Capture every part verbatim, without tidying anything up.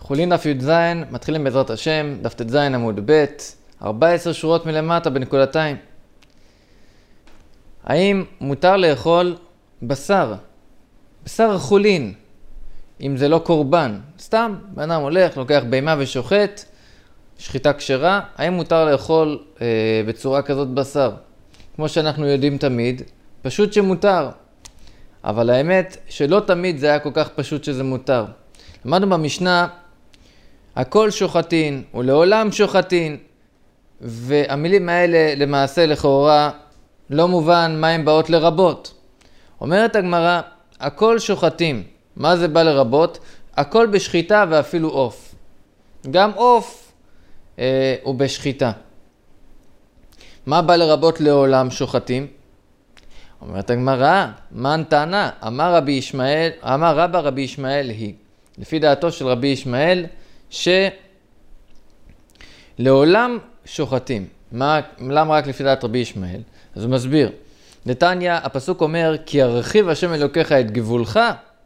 חולין דף י"ז, מתחילים בעזרת השם, דף ט"ז עמוד ב', ארבע עשרה שורות מלמטה בנקודתיים. האם מותר לאכול בשר, בשר חולין, אם זה לא קורבן? סתם, בן אדם הולך, לוקח בהמה ושוחט, שחיטה כשרה, האם מותר לאכול אה, בצורה כזאת בשר? כמו שאנחנו יודעים תמיד, פשוט שמותר. אבל האמת שלא תמיד זה היה כל כך פשוט שזה מותר. למדנו במשנה, הכל שוחטין ולעולם שוחטין, והמילים האלה למעשה לכאורה לא מובן מה הן באות לרבות. אומרת הגמרא, הכל שוחטים. מה זה בא לרבות? הכל בשחיטה ואפילו עוף. גם עוף אה, הוא בשחיטה. מה בא לרבות לעולם שוחטים? אומרת הגמרא, מן טענה? אמר רבי ישמעאל, אמר רבא רבי ישמעאל היא. לפי דעתו של רבי ישמעאל, שלעולם שוחטים. מה, למה רק לפי דעת רבי ישמעאל? אז הוא מסביר. נתניה, הפסוק אומר, כי הרחיב השם אלוקיך את גבולך,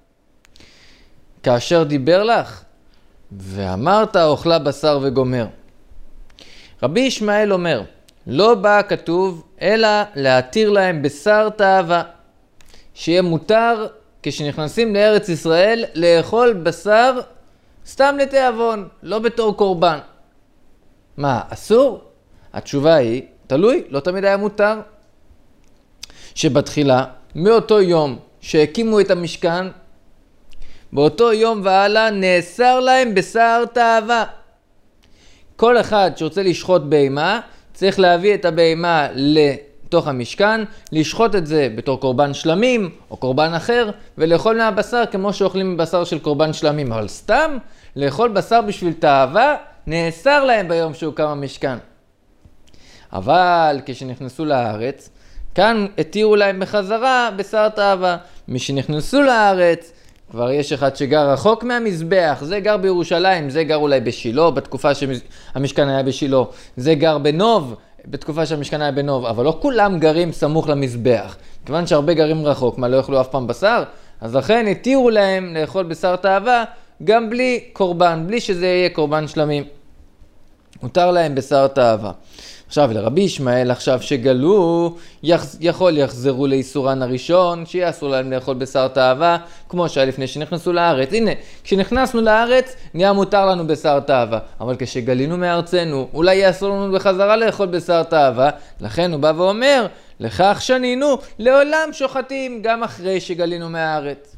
כאשר דיבר לך, ואמרת אוכלה בשר וגומר. רבי ישמעאל אומר, לא בא כתוב, אלא להתיר להם בשר תאווה, שיהיה מותר כשנכנסים לארץ ישראל לאכול בשר סתם לתיאבון, לא בתור קורבן. מה, אסור? התשובה היא, תלוי, לא תמיד היה מותר. שבתחילה, מאותו יום שהקימו את המשכן, באותו יום והלאה נאסר להם בשר תאווה. כל אחד שרוצה לשחוט בהמה, צריך להביא את הבהמה לתוך המשכן, לשחוט את זה בתור קורבן שלמים או קורבן אחר, ולאכול מהבשר כמו שאוכלים בשר של קורבן שלמים. אבל סתם, לאכול בשר בשביל תאווה, נאסר להם ביום שהוקם המשכן. אבל כשנכנסו לארץ, כאן התירו להם בחזרה בשר תאווה. משנכנסו לארץ, כבר יש אחד שגר רחוק מהמזבח, זה גר בירושלים, זה גר אולי בשילה, בתקופה שהמשכן היה בשילה, זה גר בנוב, בתקופה שהמשכן היה בנוב, אבל לא כולם גרים סמוך למזבח. כיוון שהרבה גרים רחוק, מה לא יאכלו אף פעם בשר? אז לכן התירו להם לאכול בשר תאווה, גם בלי קורבן, בלי שזה יהיה קורבן שלמים. מותר להם בשר תאווה. עכשיו לרבי ישמעאל עכשיו שגלו, יכול יחזרו לאיסורן הראשון, שיעשו להם לאכול בשר תאווה, כמו שהיה לפני שנכנסו לארץ. הנה, כשנכנסנו לארץ, נהיה מותר לנו בשר תאווה. אבל כשגלינו מארצנו, אולי יעשו לנו בחזרה לאכול בשר תאווה. לכן הוא בא ואומר, לכך שנינו, לעולם שוחטים, גם אחרי שגלינו מהארץ.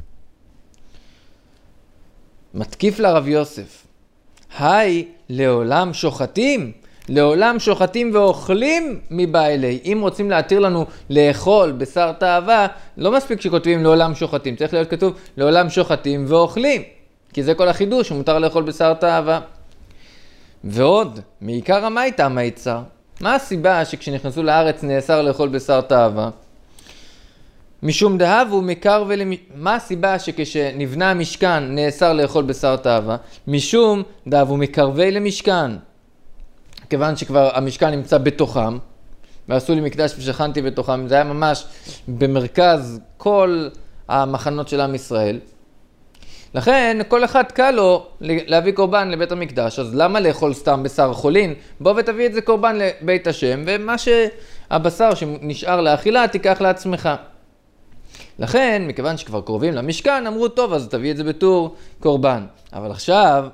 מתקיף לרב יוסף, היי, לעולם שוחטים? לעולם שוחטים ואוכלים מבא אלי. אם רוצים להתיר לנו לאכול בשר תאווה, לא מספיק שכותבים לעולם שוחטים. צריך להיות כתוב לעולם שוחטים ואוכלים. כי זה כל החידוש, מותר לאכול בשר תאווה. ועוד, מעיקר המייטה המייצר. מה הסיבה שכשנכנסו לארץ נאסר לאכול בשר תאווה? משום דהבו מקר ולמ... מה הסיבה שכשנבנה המשכן נאסר לאכול בשר תאווה? משום דהבו מקרבי למשכן. כיוון שכבר המשכן נמצא בתוכם, ועשו לי מקדש ושכנתי בתוכם, זה היה ממש במרכז כל המחנות של עם ישראל. לכן כל אחד קל לו להביא קורבן לבית המקדש, אז למה לאכול סתם בשר חולין? בוא ותביא את זה קורבן לבית השם, ומה שהבשר שנשאר לאכילה תיקח לעצמך. לכן, מכיוון שכבר קרובים למשכן, אמרו טוב, אז תביא את זה בתור קורבן. אבל עכשיו,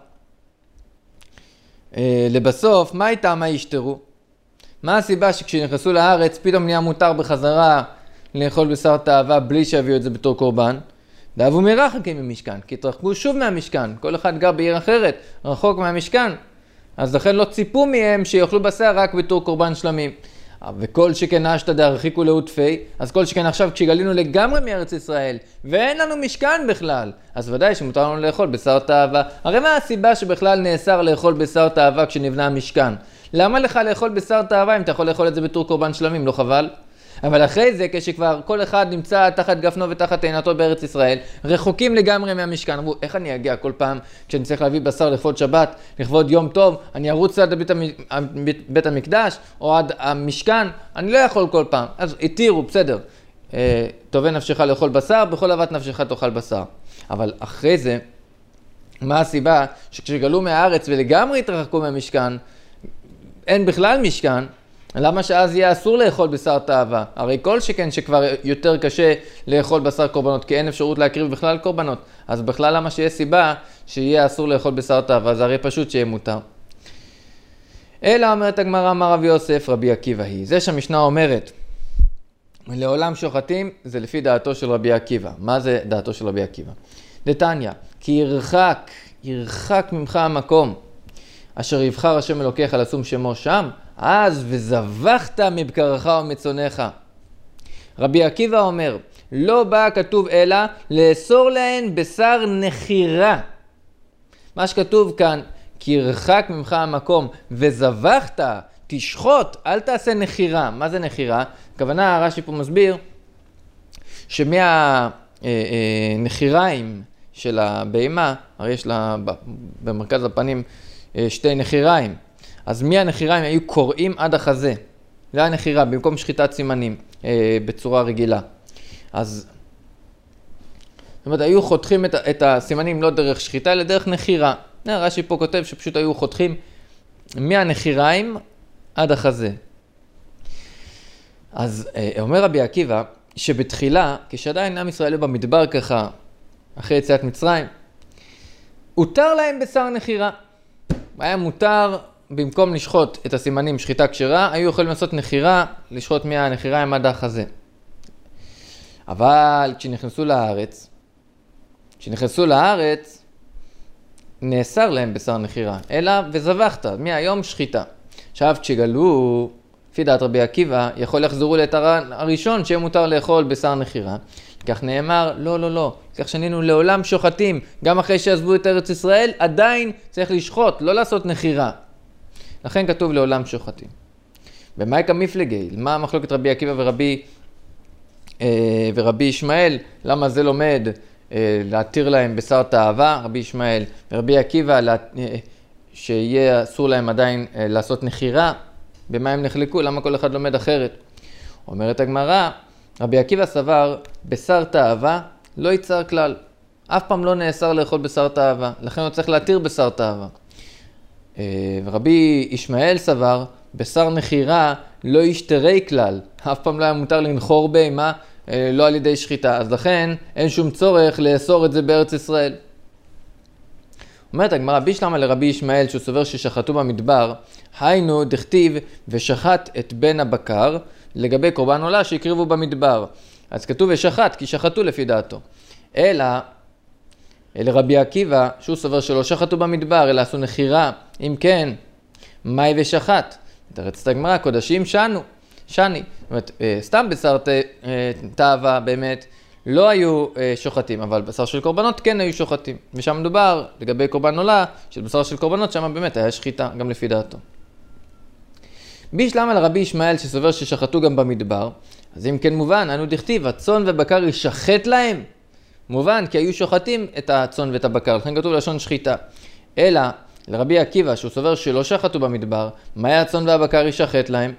אה, לבסוף, מה איתה מה ישתרו? מה הסיבה שכשנכנסו לארץ, פתאום נהיה מותר בחזרה לאכול בשר תאווה בלי שיביאו את זה בתור קורבן? דאבו מרחקים ממשכן, כי התרחקו שוב מהמשכן. כל אחד גר בעיר אחרת, רחוק מהמשכן. אז לכן לא ציפו מהם שיאכלו בשר רק בתור קורבן שלמים. וכל שכן אשתא דהרחיקו לעוטפי, אז כל שכן עכשיו כשגלינו לגמרי מארץ ישראל, ואין לנו משכן בכלל, אז ודאי שמותר לנו לאכול בשר תאווה. הרי מה הסיבה שבכלל נאסר לאכול בשר תאווה כשנבנה המשכן? למה לך לאכול בשר תאווה אם אתה יכול לאכול את זה בתור קורבן שלמים, לא חבל? אבל אחרי זה, כשכבר כל אחד נמצא תחת גפנו ותחת עינתו בארץ ישראל, רחוקים לגמרי מהמשכן. אמרו, איך אני אגיע כל פעם כשאני צריך להביא בשר לכבוד שבת, לכבוד יום טוב, אני ארוץ עד בית, בית, בית המקדש או עד המשכן, אני לא יכול כל פעם. אז התירו, בסדר. תובע נפשך לאכול בשר, בכל אהבת נפשך תאכל בשר. אבל אחרי זה, מה הסיבה? שכשגלו מהארץ ולגמרי התרחקו מהמשכן, אין בכלל משכן, למה שאז יהיה אסור לאכול בשר תאווה? הרי כל שכן שכבר יותר קשה לאכול בשר קורבנות, כי אין אפשרות להקריב בכלל קורבנות. אז בכלל למה שיהיה סיבה שיהיה אסור לאכול בשר תאווה? זה הרי פשוט שיהיה מותר. אלא אומרת הגמרא, אמר רבי יוסף, רבי עקיבא היא. זה שהמשנה אומרת, לעולם שוחטים, זה לפי דעתו של רבי עקיבא. מה זה דעתו של רבי עקיבא? דתניא, כי ירחק, ירחק ממך המקום, אשר יבחר השם אלוקיך לשום שמו שם, אז וזבחת מבקרך ומצונך. רבי עקיבא אומר, לא בא כתוב אלא לאסור להן בשר נחירה. מה שכתוב כאן, כי ירחק ממך המקום וזבחת, תשחוט, אל תעשה נחירה. מה זה נחירה? הכוונה, הרש"י פה מסביר, שמהנחיריים של הבהמה, הרי יש לה במרכז הפנים שתי נחיריים, אז מהנחיריים היו קוראים עד החזה. זה היה נחירה, במקום שחיטת סימנים בצורה רגילה. אז זאת אומרת, היו חותכים את, את הסימנים לא דרך שחיטה, אלא דרך נחירה. רש"י פה כותב שפשוט היו חותכים מהנחיריים עד החזה. אז אומר רבי עקיבא, שבתחילה, כשעדיין עם ישראל במדבר ככה, אחרי יציאת מצרים, הותר להם בשר נחירה. היה מותר, במקום לשחוט את הסימנים שחיטה כשרה, היו יכולים לעשות נחירה, לשחוט מהנחיריים עד החזה. אבל כשנכנסו לארץ, כשנכנסו לארץ, נאסר להם בשר נחירה, אלא וזבחת, מהיום שחיטה. עכשיו כשגלו, לפי דעת רבי עקיבא, יכול לחזרו לתרן הראשון שיהיה מותר לאכול בשר נחירה. כך נאמר, לא, לא, לא, כך שנינו לעולם שוחטים, גם אחרי שעזבו את ארץ ישראל, עדיין צריך לשחוט, לא לעשות נחירה. לכן כתוב לעולם שוחטים. במייקה מפלגי, מה המחלוקת רבי עקיבא ורבי, אה, ורבי ישמעאל, למה זה לומד אה, להתיר להם בשר תאווה, רבי ישמעאל, ורבי עקיבא, לה, אה, שיהיה אסור להם עדיין אה, לעשות נחירה, במה הם נחלקו, למה כל אחד לומד אחרת? אומרת הגמרא, רבי עקיבא סבר, בשר תאווה לא יצר כלל. אף פעם לא נאסר לאכול בשר תאווה, לכן הוא צריך להתיר בשר תאווה. ורבי ישמעאל סבר, בשר נחירה לא ישתרי כלל. אף פעם לא היה מותר לנחור בהמה, לא על ידי שחיטה. אז לכן אין שום צורך לאסור את זה בארץ ישראל. אומרת הגמרא, בישלמה לרבי ישמעאל שהוא סובר ששחטו במדבר, היינו דכתיב ושחט את בן הבקר לגבי קורבן עולה שהקריבו במדבר. אז כתוב ושחט, כי שחטו לפי דעתו. אלא, אל רבי עקיבא, שהוא סובר שלא שחטו במדבר, אלא עשו נחירה. אם כן, מהי ושחט? תרצת הגמרא, קודשים שנו, שני. זאת אומרת, סתם בשר תאווה באמת לא היו שוחטים, אבל בשר של קורבנות כן היו שוחטים. ושם מדובר לגבי קורבן עולה, של בשר של קורבנות, שם באמת היה שחיטה, גם לפי דעתו. בישלמה לרבי ישמעאל שסובר ששחטו גם במדבר, אז אם כן מובן, אנו דכתיב, הצאן ובקר ישחט להם. מובן, כי היו שוחטים את הצאן ואת הבקר, לכן כתוב לשון שחיטה. אלא, לרבי עקיבא, שהוא סובר שלא שחטו במדבר, מה היה הצאן והבקר ישחט להם?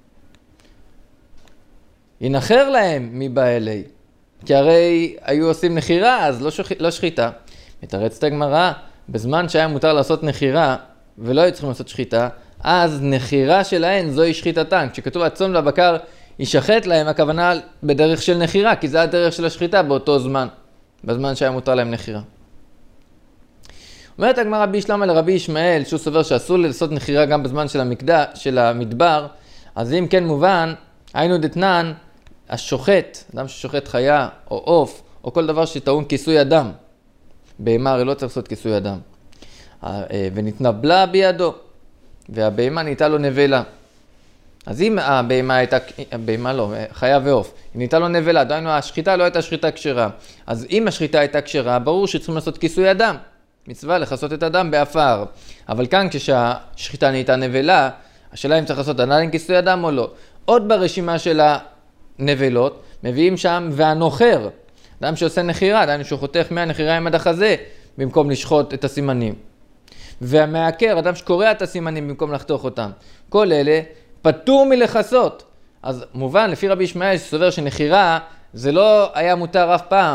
ינחר להם מבא אלי. כי הרי היו עושים נחירה, אז לא, שוח... לא שחיטה. מתרצת הגמרא, בזמן שהיה מותר לעשות נחירה, ולא היו צריכים לעשות שחיטה, אז נחירה שלהן זוהי שחיטתן. כשכתוב הצאן והבקר ישחט להם, הכוונה בדרך של נחירה, כי זה הדרך של השחיטה באותו זמן, בזמן שהיה מותר להם נחירה. אומרת הגמרא בישלמה לרבי ישמעאל, שהוא סובר שאסור לעשות נחירה גם בזמן של המקדש, של המדבר, אז אם כן מובן, היינו דתנן, השוחט, אדם ששוחט חיה או עוף, או כל דבר שטעון כיסוי אדם. בהמה הרי לא צריך לעשות כיסוי אדם. ונתנבלה בידו, והבהמה נהייתה לו נבלה. אז אם הבהמה הייתה, הבהמה לא, חיה ועוף, היא נהייתה לו נבלה, דהיינו השחיטה לא הייתה שחיטה כשרה. אז אם השחיטה הייתה כשרה, ברור שצריכים לעשות כיסוי אדם. מצווה לכסות את הדם באפר. אבל כאן כשהשחיטה נהייתה נבלה, השאלה אם צריך לעשות עדיין כיסוי אדם או לא. עוד ברשימה של הנבלות, מביאים שם והנוחר. אדם שעושה נחירה, דהיינו שהוא חותך מהנחיריים עד החזה, במקום לשחוט את הסימנים. והמעקר, אדם שקורע את הסימנים במקום לחתוך אותם. כל אלה פטור מלכסות. אז מובן, לפי רבי ישמעאל שסובר שנחירה, זה לא היה מותר אף פעם.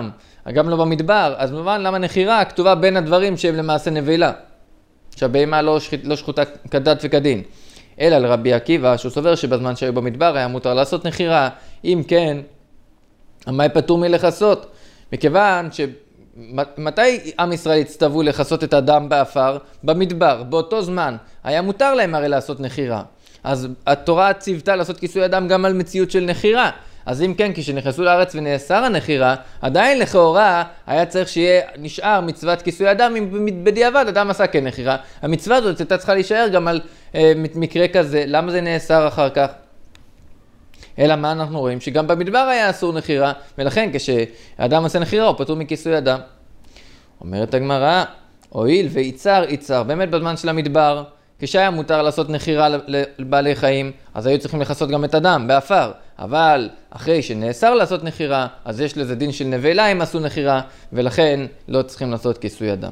גם לא במדבר, אז במובן למה נחירה כתובה בין הדברים שהם למעשה נבלה. שהבהמה לא, שחית, לא שחוטה כדת וכדין. אלא לרבי עקיבא, שהוא סובר שבזמן שהיו במדבר היה מותר לעשות נחירה, אם כן, מה פטור מלכסות? מכיוון שמתי עם ישראל הצטוו לכסות את הדם באפר? במדבר. באותו זמן היה מותר להם הרי לעשות נחירה. אז התורה ציוותה לעשות כיסוי הדם גם על מציאות של נחירה. אז אם כן, כשנכנסו לארץ ונאסר הנחירה, עדיין לכאורה היה צריך שיהיה נשאר מצוות כיסוי הדם, אם בדיעבד אדם עשה כן נחירה. המצווה הזאת הייתה צריכה להישאר גם על אה, מקרה כזה. למה זה נאסר אחר כך? אלא מה אנחנו רואים? שגם במדבר היה אסור נחירה, ולכן כשאדם עושה נחירה הוא פטור מכיסוי הדם. אומרת הגמרא, הואיל ויצר יצר, באמת בזמן של המדבר, כשהיה מותר לעשות נחירה לבעלי חיים, אז היו צריכים לכסות גם את הדם, באפר. אבל אחרי שנאסר לעשות נחירה, אז יש לזה דין של נבלה אם עשו נחירה, ולכן לא צריכים לעשות כיסוי הדם.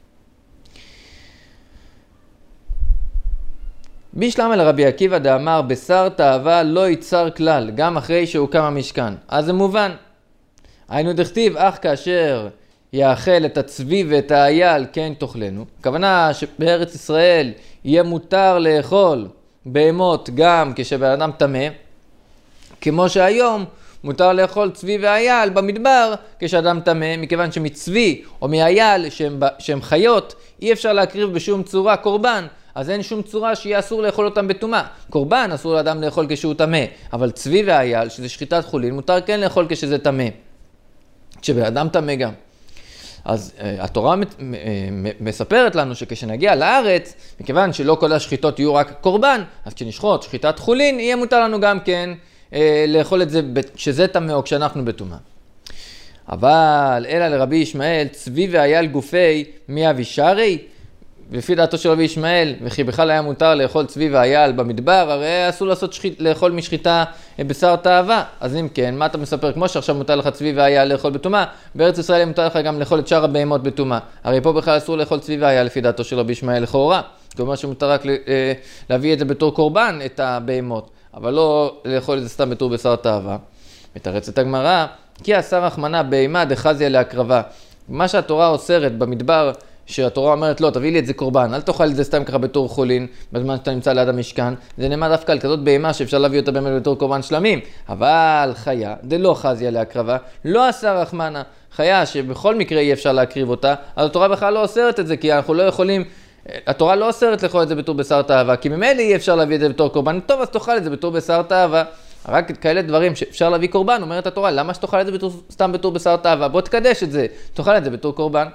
בישלם אל רבי עקיבא דאמר, בשר תאווה לא יצר כלל, גם אחרי שהוקם המשכן. אז זה מובן. היינו דכתיב, אך כאשר יאכל את הצבי ואת האייל, כן תאכלנו. הכוונה שבארץ ישראל יהיה מותר לאכול בהמות גם כשבן אדם טמא, כמו שהיום מותר לאכול צבי ואייל במדבר כשאדם טמא, מכיוון שמצבי או מאייל שהם, שהם חיות, אי אפשר להקריב בשום צורה קורבן, אז אין שום צורה שיהיה אסור לאכול אותם בטומאה. קורבן אסור לאדם לאכול כשהוא טמא, אבל צבי ואייל, שזה שחיטת חולין, מותר כן לאכול כשזה טמא, כשבן אדם טמא גם. אז uh, התורה מספרת לנו שכשנגיע לארץ, מכיוון שלא כל השחיטות יהיו רק קורבן, אז כשנשחוט שחיטת חולין, יהיה מותר לנו גם כן uh, לאכול את זה כשזה טמא או כשאנחנו בטומאה. אבל אלא לרבי ישמעאל, צבי ואייל גופי מי אבישרי? לפי דעתו של רבי ישמעאל, וכי בכלל היה מותר לאכול צבי ואייל במדבר, הרי אסור לעשות שחית, לאכול משחיטה בשר תאווה. אז אם כן, מה אתה מספר? כמו שעכשיו מותר לך צבי ואייל לאכול בטומאה, בארץ ישראל מותר לך גם לאכול את שאר הבהמות בטומאה. הרי פה בכלל אסור לאכול צבי ואייל לפי דעתו של רבי ישמעאל לכאורה. כלומר שמותר רק להביא את זה בתור קורבן, את הבהמות, אבל לא לאכול את זה סתם בתור בשר תאווה. מתרצת הגמרא, כי אסר רחמנא בהמה דחזיה להקרבה. מה שהתורה אוסרת במדבר, שהתורה אומרת לא, תביא לי את זה קורבן, אל תאכל את זה סתם ככה בתור חולין, בזמן שאתה נמצא ליד המשכן, זה נאמר דווקא על כזאת בהמה שאפשר להביא אותה באמת בתור קורבן שלמים, אבל חיה, דלא חזיה להקרבה, לא אסר רחמנא, חיה שבכל מקרה אי אפשר להקריב אותה, אז התורה בכלל לא אוסרת את זה, כי אנחנו לא יכולים, התורה לא אוסרת לאכול את זה בתור בשר תאווה, כי ממילא אי אפשר להביא את זה בתור קורבן, טוב, אז תאכל את זה בתור בשר תאווה. רק כאלה דברים שאפשר להביא קורבן, אומרת התורה, למה שתאכל את זה בתור, סתם בתור בשר תאווה? בוא תקדש את זה, תאכל את זה בתור קורבן.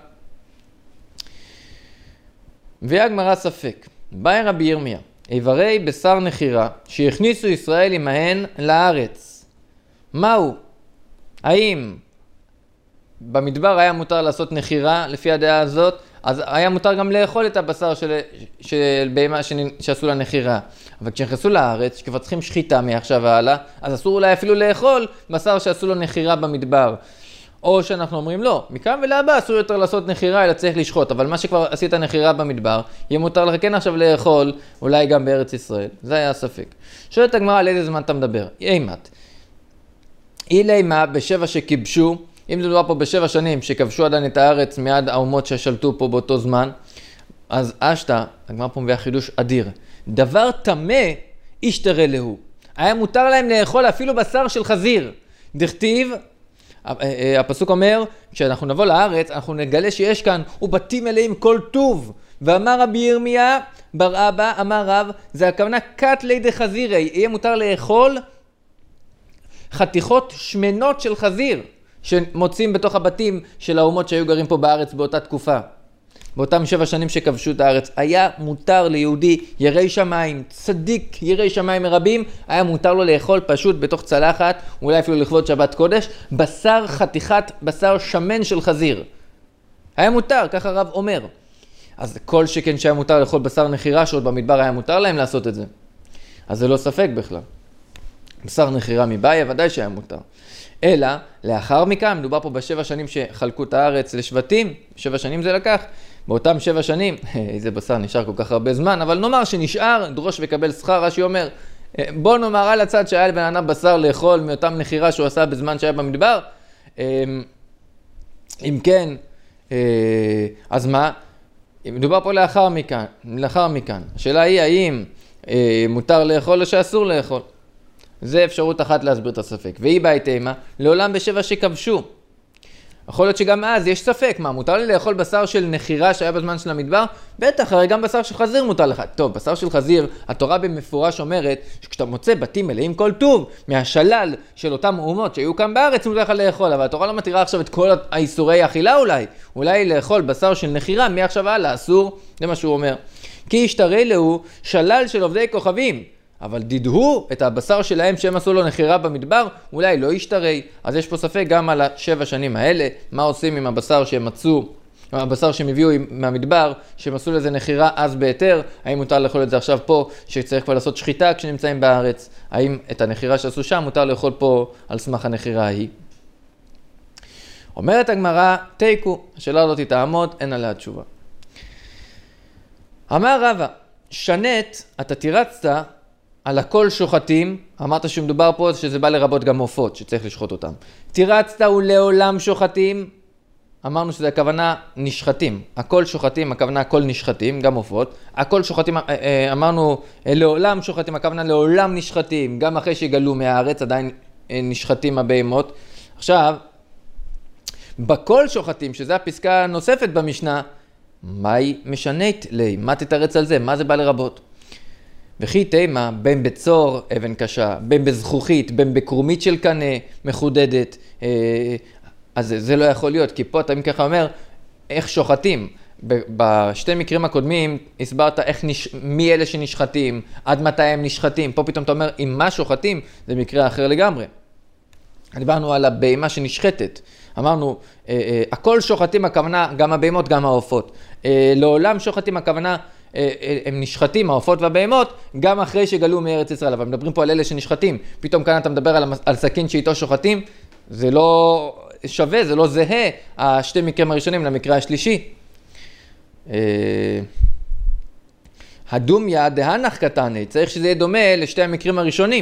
והגמרא ספק, באי רבי ירמיה, איברי בשר נחירה שהכניסו ישראל עמהן לארץ. מהו? האם במדבר היה מותר לעשות נחירה לפי הדעה הזאת? אז היה מותר גם לאכול את הבשר של, של בהמה שעשו לה נחירה. אבל כשנכנסו לארץ, שכבר צריכים שחיטה מעכשיו והלאה, אז אסור אולי אפילו לאכול בשר שעשו לו נחירה במדבר. או שאנחנו אומרים לא, מכאן ולהבא אסור יותר לעשות נחירה, אלא צריך לשחוט, אבל מה שכבר עשית נחירה במדבר, יהיה מותר לך כן עכשיו לאכול, אולי גם בארץ ישראל. זה היה הספק. שואלת הגמרא על איזה זמן אתה מדבר? אימת. אילי מה בשבע שכיבשו, אם זה מדובר פה בשבע שנים שכבשו עדיין את הארץ מיד האומות ששלטו פה באותו זמן, אז אשתה, הגמרא פה מביא חידוש אדיר. דבר טמא ישתרה להו. היה מותר להם לאכול אפילו בשר של חזיר. דכתיב, הפסוק אומר, כשאנחנו נבוא לארץ, אנחנו נגלה שיש כאן, ובתים מלאים כל טוב. ואמר רבי ירמיה, בר אבא, אמר רב, זה הכוונה קט לידי חזירי. יהיה מותר לאכול חתיכות שמנות של חזיר, שמוצאים בתוך הבתים של האומות שהיו גרים פה בארץ באותה תקופה. באותם שבע שנים שכבשו את הארץ, היה מותר ליהודי יראי שמיים, צדיק יראי שמיים מרבים, היה מותר לו לאכול פשוט בתוך צלחת, אולי אפילו לכבוד שבת קודש, בשר חתיכת, בשר שמן של חזיר. היה מותר, ככה הרב אומר. אז כל שכן שהיה מותר לאכול בשר נחירה, שעוד במדבר היה מותר להם לעשות את זה. אז זה לא ספק בכלל. בשר נחירה מבעיה, ודאי שהיה מותר. אלא, לאחר מכן, מדובר פה בשבע שנים שחלקו את הארץ לשבטים, שבע שנים זה לקח, באותם שבע שנים, איזה בשר נשאר כל כך הרבה זמן, אבל נאמר שנשאר, דרוש וקבל שכר, רש"י אומר, בוא נאמר על הצד שהיה לבן אדם בשר לאכול מאותם נחירה שהוא עשה בזמן שהיה במדבר, אם כן, אז מה? מדובר פה לאחר מכאן, לאחר מכאן. השאלה היא האם מותר לאכול או שאסור לאכול. זה אפשרות אחת להסביר את הספק. והיא בהתאמה, לעולם בשבע שכבשו. יכול להיות שגם אז יש ספק, מה, מותר לי לאכול בשר של נחירה שהיה בזמן של המדבר? בטח, הרי גם בשר של חזיר מותר לך. טוב, בשר של חזיר, התורה במפורש אומרת שכשאתה מוצא בתים מלאים כל טוב, מהשלל של אותם אומות שהיו כאן בארץ, מותר לך לאכול, אבל התורה לא מתירה עכשיו את כל האיסורי האכילה אולי. אולי לאכול בשר של נחירה, מעכשיו הלאה, אסור, זה מה שהוא אומר. כי ישתרי לו שלל של עובדי כוכבים. אבל דידהו את הבשר שלהם שהם עשו לו נחירה במדבר, אולי לא ישתרי. אז יש פה ספק גם על השבע שנים האלה, מה עושים עם הבשר שהם מצאו, עם הבשר שהם הביאו מהמדבר, שהם עשו לזה נחירה אז בהיתר, האם מותר לאכול את זה עכשיו פה, שצריך כבר לעשות שחיטה כשנמצאים בארץ, האם את הנחירה שעשו שם מותר לאכול פה על סמך הנחירה ההיא. אומרת הגמרא, תיקו, השאלה הזאת תעמוד, אין עליה תשובה. אמר רבא, שנט, אתה תירצת, על הכל שוחטים, אמרת שמדובר פה שזה בא לרבות גם עופות, שצריך לשחוט אותם. תירצת ולעולם שוחטים, אמרנו שזה הכוונה נשחטים. הכל שוחטים, הכוונה הכל נשחטים, גם עופות. הכל שוחטים, אמרנו לעולם שוחטים, הכוונה לעולם נשחטים, גם אחרי שיגלו מהארץ עדיין נשחטים הבהמות. עכשיו, בכל שוחטים, שזה הפסקה הנוספת במשנה, מהי משנית לי? מה תתרץ על זה? מה זה בא לרבות? וכי תימה, בין בצור אבן קשה, בין בזכוכית, בין בקרומית של קנה מחודדת, אז זה, זה לא יכול להיות, כי פה אתה ככה אומר, איך שוחטים. בשתי מקרים הקודמים הסברת איך נש... מי אלה שנשחטים, עד מתי הם נשחטים. פה פתאום אתה אומר, אם מה שוחטים, זה מקרה אחר לגמרי. דיברנו על הבהמה שנשחטת. אמרנו, אה, אה, הכל שוחטים הכוונה, גם הבהמות, גם העופות. אה, לעולם שוחטים הכוונה, הם נשחטים, העופות והבהמות, גם אחרי שגלו מארץ ישראל. אבל מדברים פה על אלה שנשחטים. פתאום כאן אתה מדבר על, על סכין שאיתו שוחטים. זה לא שווה, זה לא זהה, השתי מקרים הראשונים למקרה השלישי. הדומיה דהנח קטני, צריך שזה יהיה דומה לשתי המקרים הראשונים.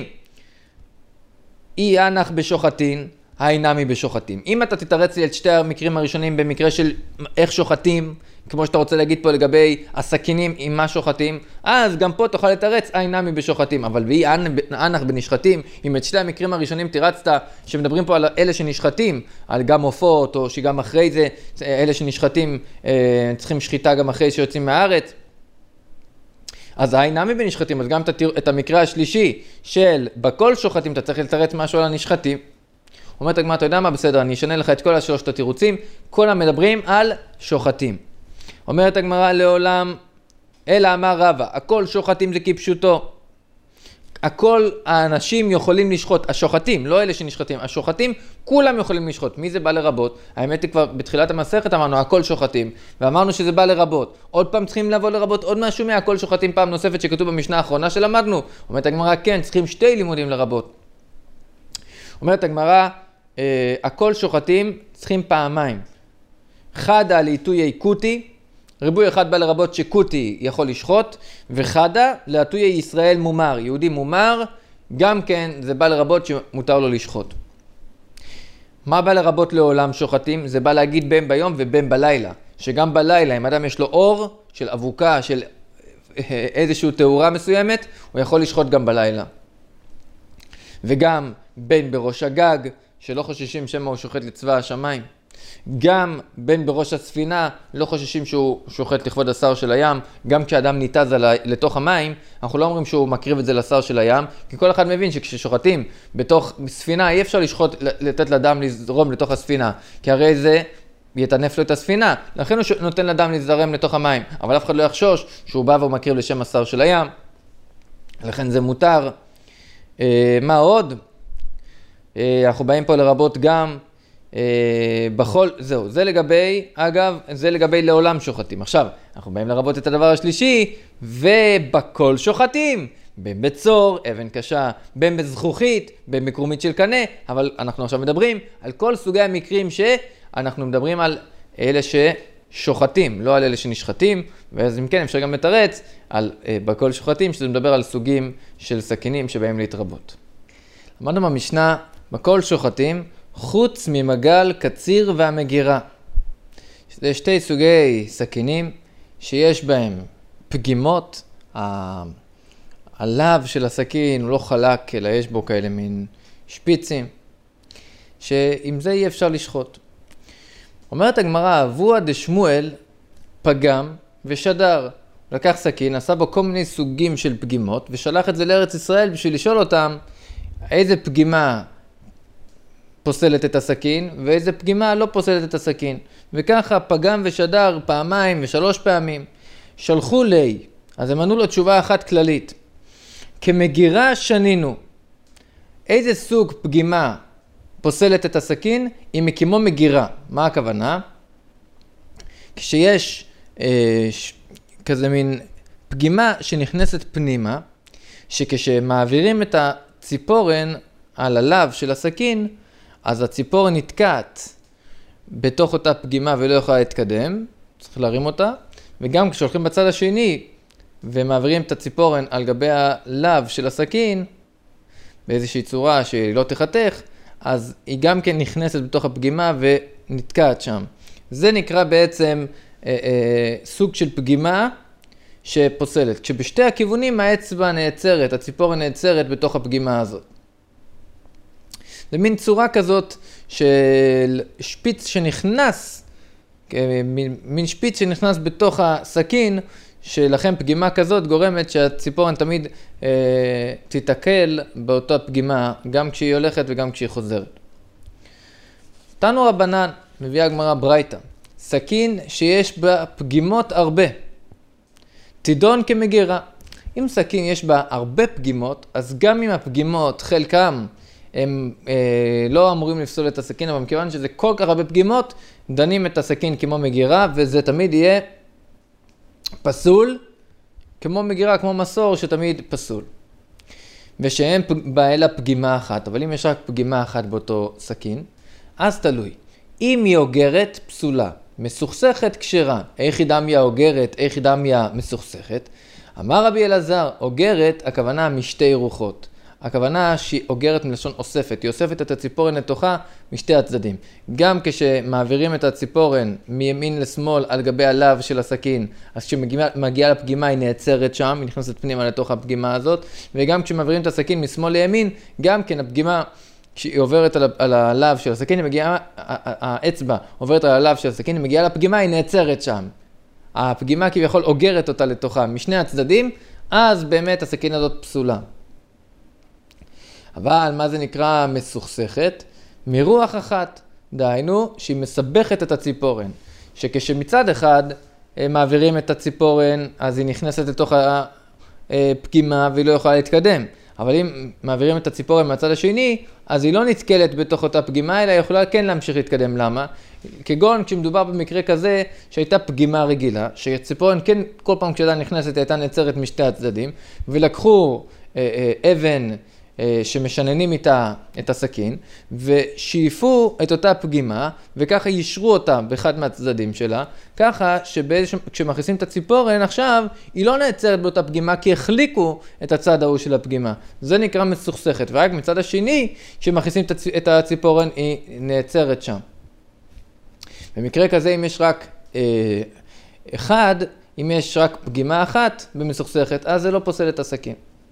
אי הנח בשוחטין, האינמי בשוחטים. אם אתה תתרץ לי את שתי המקרים הראשונים במקרה של איך שוחטים, כמו שאתה רוצה להגיד פה לגבי הסכינים עם מה שוחטים, אז גם פה תוכל לתרץ האינמי בשוחטים. אבל ואי אנח בנשחטים, אם את שתי המקרים הראשונים תרצת, שמדברים פה על אלה שנשחטים, על גם עופות, או שגם אחרי זה, אלה שנשחטים צריכים שחיטה גם אחרי שיוצאים מהארץ, אז האינמי בנשחטים, אז גם את המקרה השלישי של בכל שוחטים, אתה צריך לתרץ משהו על הנשחטים. אומרת הגמרא, אתה יודע מה? בסדר, אני אשנה לך את כל השלושת התירוצים, כל המדברים על שוחטים. אומרת הגמרא, לעולם, אלא אמר רבא, הכל שוחטים זה כפשוטו. הכל האנשים יכולים לשחוט, השוחטים, לא אלה שנשחטים, השוחטים, כולם יכולים לשחוט. מי זה בא לרבות? האמת היא כבר בתחילת המסכת אמרנו, הכל שוחטים, ואמרנו שזה בא לרבות. עוד פעם צריכים לבוא לרבות עוד משהו מהכל שוחטים פעם נוספת שכתוב במשנה האחרונה שלמדנו. אומרת הגמרא, כן, צריכים שתי לימודים לרבות. אומרת הגמרא, אה, הכל שוחטים צריכים פעמיים. חדה לעיתויי קוטי, ריבוי אחד בא לרבות שקוטי יכול לשחוט, וחדה לעיתויי ישראל מומר, יהודי מומר, גם כן זה בא לרבות שמותר לו לשחוט. מה בא לרבות לעולם שוחטים? זה בא להגיד בין ביום ובין בלילה, שגם בלילה אם אדם יש לו אור של אבוקה, של איזושהי תאורה מסוימת, הוא יכול לשחוט גם בלילה. וגם בין בראש הגג, שלא חוששים שמה הוא שוחט לצבא השמיים. גם בין בראש הספינה, לא חוששים שהוא שוחט לכבוד השר של הים. גם כשאדם ניתז לתוך המים, אנחנו לא אומרים שהוא מקריב את זה לשר של הים, כי כל אחד מבין שכששוחטים בתוך ספינה, אי אפשר לשחוט, לתת לדם לזרום לתוך הספינה, כי הרי זה יתנף לו את הספינה, לכן הוא נותן לדם לזרם לתוך המים, אבל אף אחד לא יחשוש שהוא בא והוא מקריב לשם השר של הים, לכן זה מותר. אה, מה עוד? אה, אנחנו באים פה לרבות גם בכל, זהו, זה לגבי, אגב, זה לגבי לעולם שוחטים. עכשיו, אנחנו באים לרבות את הדבר השלישי, ובכל שוחטים, בין בצור, אבן קשה, בין בזכוכית, בין בקרומית של קנה, אבל אנחנו עכשיו מדברים על כל סוגי המקרים שאנחנו מדברים על אלה ששוחטים, לא על אלה שנשחטים, ואז אם כן אפשר גם לתרץ על בכל שוחטים, שזה מדבר על סוגים של סכינים שבאים להתרבות. למדנו במשנה, בכל שוחטים, חוץ ממגל, קציר והמגירה. זה שתי סוגי סכינים שיש בהם פגימות. הלב של הסכין הוא לא חלק, אלא יש בו כאלה מין שפיצים, שעם זה אי אפשר לשחוט. אומרת הגמרא, אבוה דשמואל פגם ושדר. הוא לקח סכין, עשה בו כל מיני סוגים של פגימות, ושלח את זה לארץ ישראל בשביל לשאול אותם איזה פגימה פוסלת את הסכין, ואיזה פגימה לא פוסלת את הסכין. וככה פגם ושדר פעמיים ושלוש פעמים. שלחו לי, אז הם ענו לו תשובה אחת כללית. כמגירה שנינו. איזה סוג פגימה פוסלת את הסכין? היא מקימו מגירה. מה הכוונה? כשיש אה, ש, כזה מין פגימה שנכנסת פנימה, שכשמעבירים את הציפורן על הלב של הסכין, אז הציפורן נתקעת בתוך אותה פגימה ולא יכולה להתקדם, צריך להרים אותה, וגם כשהולכים בצד השני ומעבירים את הציפורן על גבי הלב של הסכין, באיזושהי צורה שהיא לא תחתך, אז היא גם כן נכנסת בתוך הפגימה ונתקעת שם. זה נקרא בעצם אה, אה, סוג של פגימה שפוסלת. כשבשתי הכיוונים האצבע נעצרת, הציפורן נעצרת בתוך הפגימה הזאת. זה מין צורה כזאת של שפיץ שנכנס, מין, מין שפיץ שנכנס בתוך הסכין, שלכם פגימה כזאת גורמת שהציפורן תמיד אה, תתעכל באותה פגימה, גם כשהיא הולכת וגם כשהיא חוזרת. תנו רבנן, מביאה הגמרא ברייתא, סכין שיש בה פגימות הרבה, תידון כמגירה. אם סכין יש בה הרבה פגימות, אז גם אם הפגימות, חלקם, הם אה, לא אמורים לפסול את הסכין, אבל מכיוון שזה כל כך הרבה פגימות, דנים את הסכין כמו מגירה, וזה תמיד יהיה פסול, כמו מגירה, כמו מסור, שתמיד פסול. ושאין באה לה פגימה אחת, אבל אם יש רק פגימה אחת באותו סכין, אז תלוי. אם היא אוגרת, פסולה. מסוכסכת, כשרה. איך היא דמיה אוגרת, איך היא דמיה מסוכסכת. אמר רבי אלעזר, אוגרת, הכוונה משתי רוחות. הכוונה שהיא אוגרת מלשון אוספת, היא אוספת את הציפורן לתוכה משתי הצדדים. גם כשמעבירים את הציפורן מימין לשמאל על גבי הלב של הסכין, אז כשמגיעה לפגימה היא נעצרת שם, היא נכנסת פנימה לתוך הפגימה הזאת, וגם כשמעבירים את הסכין משמאל לימין, גם כן הפגימה, כשהיא עוברת על, על הלב של הסכין, היא מגיעה, האצבע עוברת על הלב של הסכין, היא מגיעה לפגימה, היא נעצרת שם. הפגימה כביכול אוגרת אותה לתוכה משני הצדדים, אז באמת הסכין הזאת פסולה. אבל מה זה נקרא מסוכסכת? מרוח אחת, דהיינו שהיא מסבכת את הציפורן. שכשמצד אחד מעבירים את הציפורן, אז היא נכנסת לתוך הפגימה והיא לא יכולה להתקדם. אבל אם מעבירים את הציפורן מהצד השני, אז היא לא נתקלת בתוך אותה פגימה, אלא היא יכולה כן להמשיך להתקדם. למה? כגון כשמדובר במקרה כזה שהייתה פגימה רגילה, שהציפורן כן כל פעם כשאתה נכנסת הייתה נעצרת משתי הצדדים, ולקחו אה, אה, אבן, שמשננים איתה את הסכין, ושאיפו את אותה פגימה, וככה יישרו אותה באחד מהצדדים שלה, ככה שכשמכניסים את הציפורן עכשיו, היא לא נעצרת באותה פגימה, כי החליקו את הצד ההוא של הפגימה. זה נקרא מסוכסכת, ורק מצד השני, כשמכניסים את הציפורן, היא נעצרת שם. במקרה כזה, אם יש רק אה, אחד, אם יש רק פגימה אחת במסוכסכת, אז זה לא פוסל את הסכין.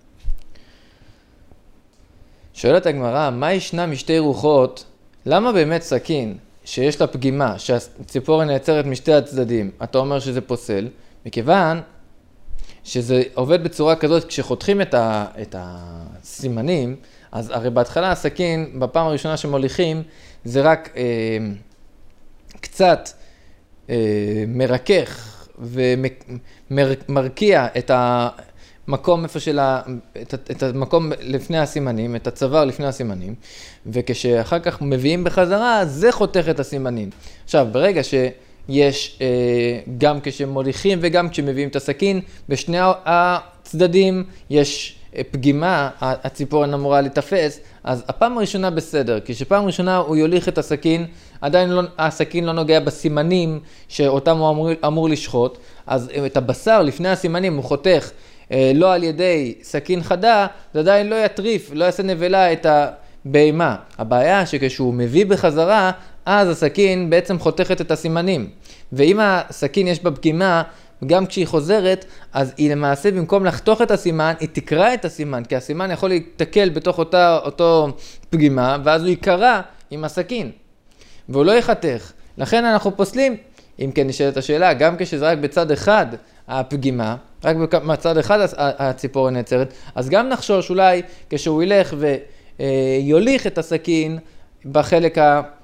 שואלת הגמרא, מה ישנה משתי רוחות? למה באמת סכין שיש לה פגימה, שהציפורן נעצרת משתי הצדדים, אתה אומר שזה פוסל? מכיוון שזה עובד בצורה כזאת, כשחותכים את, ה, את הסימנים, אז הרי בהתחלה הסכין, בפעם הראשונה שמוליכים, זה רק אה, קצת אה, מרכך ומרקיע את ה... מקום איפה של ה... את, את המקום לפני הסימנים, את הצוואר לפני הסימנים, וכשאחר כך מביאים בחזרה, זה חותך את הסימנים. עכשיו, ברגע שיש, אה, גם כשמוליכים וגם כשמביאים את הסכין, בשני הצדדים יש פגימה, הציפורן אמורה לתפס, אז הפעם הראשונה בסדר, כשפעם ראשונה הוא יוליך את הסכין, עדיין לא, הסכין לא נוגע בסימנים שאותם הוא אמור, אמור לשחוט, אז את הבשר לפני הסימנים הוא חותך, לא על ידי סכין חדה, זה עדיין לא יטריף, לא יעשה נבלה את הבהמה. הבעיה שכשהוא מביא בחזרה, אז הסכין בעצם חותכת את הסימנים. ואם הסכין יש בה פגימה, גם כשהיא חוזרת, אז היא למעשה במקום לחתוך את הסימן, היא תקרא את הסימן, כי הסימן יכול להתקל בתוך אותה, אותו פגימה, ואז הוא יקרא עם הסכין, והוא לא יחתך. לכן אנחנו פוסלים, אם כן נשאלת השאלה, גם כשזה רק בצד אחד הפגימה, רק בצד אחד הציפורן נעצרת, אז גם נחשוש אולי כשהוא ילך ויוליך את הסכין בחלק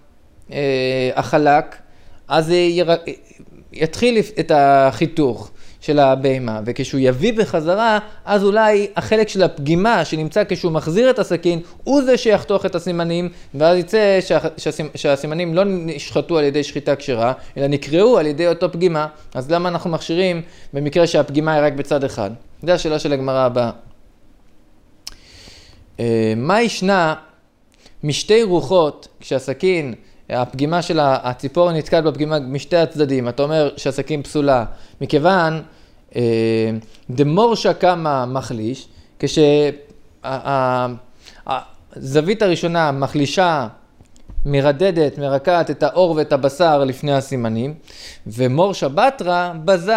החלק, אז יתחיל את החיתוך של הבהמה, וכשהוא יביא בחזרה, אז אולי החלק של הפגימה שנמצא כשהוא מחזיר את הסכין, הוא זה שיחתוך את הסימנים, ואז יצא שהסימנים לא נשחטו על ידי שחיטה כשרה, אלא נקראו על ידי אותו פגימה. אז למה אנחנו מכשירים במקרה שהפגימה היא רק בצד אחד? זו השאלה של הגמרא הבאה. מה ישנה משתי רוחות כשהסכין, הפגימה של הציפורן נתקעת בפגימה משתי הצדדים? אתה אומר שהסכין פסולה, מכיוון דמורשה כמה מחליש, כשהזווית הראשונה מחלישה, מרדדת, מרקעת את האור ואת הבשר לפני הסימנים, ומורשה בתרה בזה,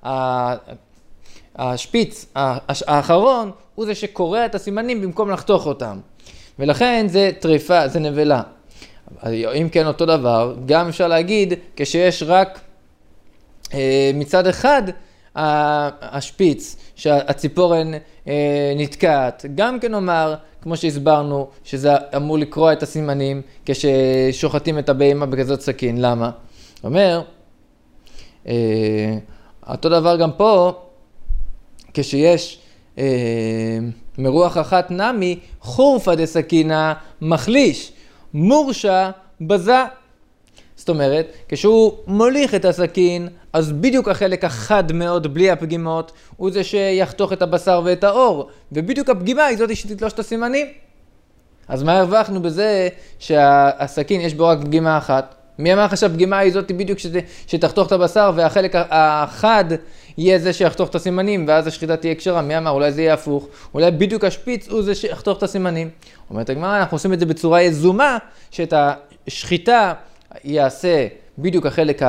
השפיץ האחרון הוא זה שקורא את הסימנים במקום לחתוך אותם, ולכן זה טריפה, זה נבלה. אם כן אותו דבר, גם אפשר להגיד כשיש רק אה, מצד אחד השפיץ שהציפורן אה, נתקעת, גם כן אומר, כמו שהסברנו, שזה אמור לקרוא את הסימנים כששוחטים את הבהמה בכזאת סכין. למה? אומר, אה, אותו דבר גם פה, כשיש אה, מרוח אחת נמי, חורפה דסכינה מחליש, מורשה בזה. זאת אומרת, כשהוא מוליך את הסכין, אז בדיוק החלק החד מאוד בלי הפגימות, הוא זה שיחתוך את הבשר ואת האור, ובדיוק הפגימה היא זאת שתתלוש את הסימנים. אז מה הרווחנו בזה שהסכין יש בו רק פגימה אחת? מי אמר לך שהפגימה היא זאת בדיוק שתחתוך את הבשר, והחלק החד יהיה זה שיחתוך את הסימנים, ואז השחיטה תהיה כשרה? מי אמר? אולי זה יהיה הפוך, אולי בדיוק השפיץ הוא זה שיחתוך את הסימנים. אומרת הגמרא, אנחנו עושים את זה בצורה יזומה, שאת השחיטה יעשה בדיוק החלק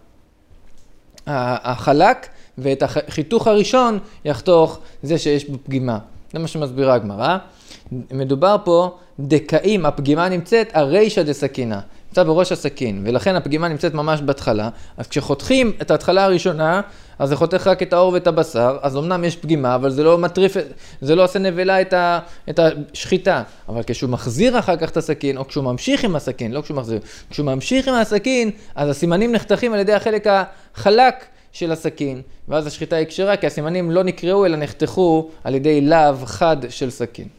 החלק, ואת החיתוך הראשון יחתוך זה שיש בו פגימה. זה מה שמסבירה הגמרא. מדובר פה דקאים, הפגימה נמצאת הרישא דסכינה, נמצא בראש הסכין, ולכן הפגימה נמצאת ממש בהתחלה. אז כשחותכים את ההתחלה הראשונה, אז זה חותך רק את האור ואת הבשר, אז אמנם יש פגימה, אבל זה לא מטריף, זה לא עושה נבלה את, ה, את השחיטה. אבל כשהוא מחזיר אחר כך את הסכין, או כשהוא ממשיך עם הסכין, לא כשהוא מחזיר, כשהוא ממשיך עם הסכין, אז הסימנים נחתכים על ידי החלק החלק של הסכין, ואז השחיטה היא כשרה, כי הסימנים לא נקראו, אלא נחתכו על ידי לאו חד של סכין.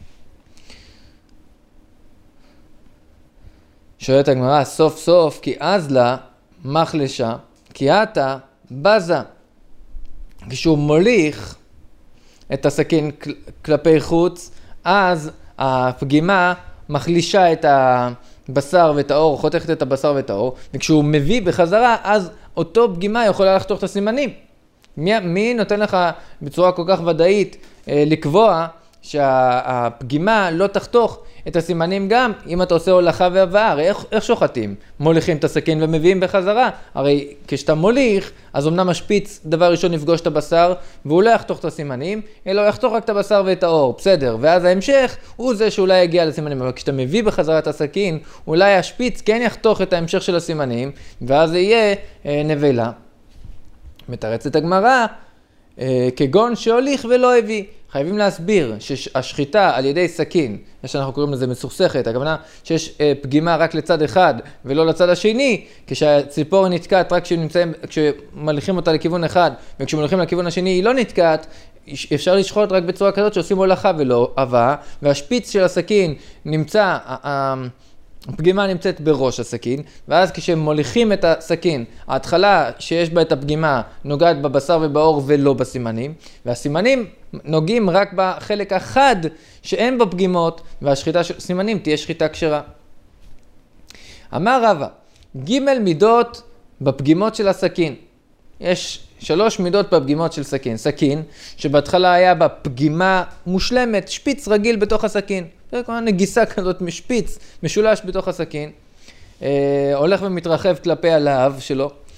שואלת הגמרא, סוף סוף, כי אז לה מחלשה, כי אתה בזה. כשהוא מוליך את הסכין כלפי חוץ, אז הפגימה מחלישה את הבשר ואת האור, חותכת את הבשר ואת האור, וכשהוא מביא בחזרה, אז אותו פגימה יכולה לחתוך את הסימנים. מי, מי נותן לך בצורה כל כך ודאית אה, לקבוע שהפגימה לא תחתוך את הסימנים גם אם אתה עושה הולכה והבאה? הרי איך, איך שוחטים? מוליכים את הסכין ומביאים בחזרה. הרי כשאתה מוליך, אז אמנם השפיץ דבר ראשון נפגוש את הבשר, והוא לא יחתוך את הסימנים, אלא הוא יחתוך רק את הבשר ואת האור, בסדר. ואז ההמשך הוא זה שאולי יגיע לסימנים. אבל כשאתה מביא בחזרה את הסכין, אולי השפיץ כן יחתוך את ההמשך של הסימנים, ואז זה יהיה אה, נבלה. מתרצת הגמרא, אה, כגון שהוליך ולא הביא. חייבים להסביר שהשחיטה על ידי סכין, שאנחנו קוראים לזה מסוכסכת, הכוונה שיש פגימה רק לצד אחד ולא לצד השני, כשהציפורן נתקעת רק כשנמצאים, כשמליכים אותה לכיוון אחד, וכשמליכים לכיוון השני היא לא נתקעת, אפשר לשחוט רק בצורה כזאת שעושים הולכה ולא הבאה, והשפיץ של הסכין נמצא, הפגימה נמצאת בראש הסכין, ואז כשמוליכים את הסכין, ההתחלה שיש בה את הפגימה נוגעת בבשר ובאור ולא בסימנים, והסימנים נוגעים רק בחלק החד שאין בו פגימות, והשחיטה של סימנים תהיה שחיטה כשרה. אמר רבא, ג' מידות בפגימות של הסכין. יש שלוש מידות בפגימות של סכין. סכין שבהתחלה היה בה פגימה מושלמת, שפיץ רגיל בתוך הסכין. זה כמו נגיסה כזאת משפיץ, משולש בתוך הסכין, אה, הולך ומתרחב כלפי הלהב שלו.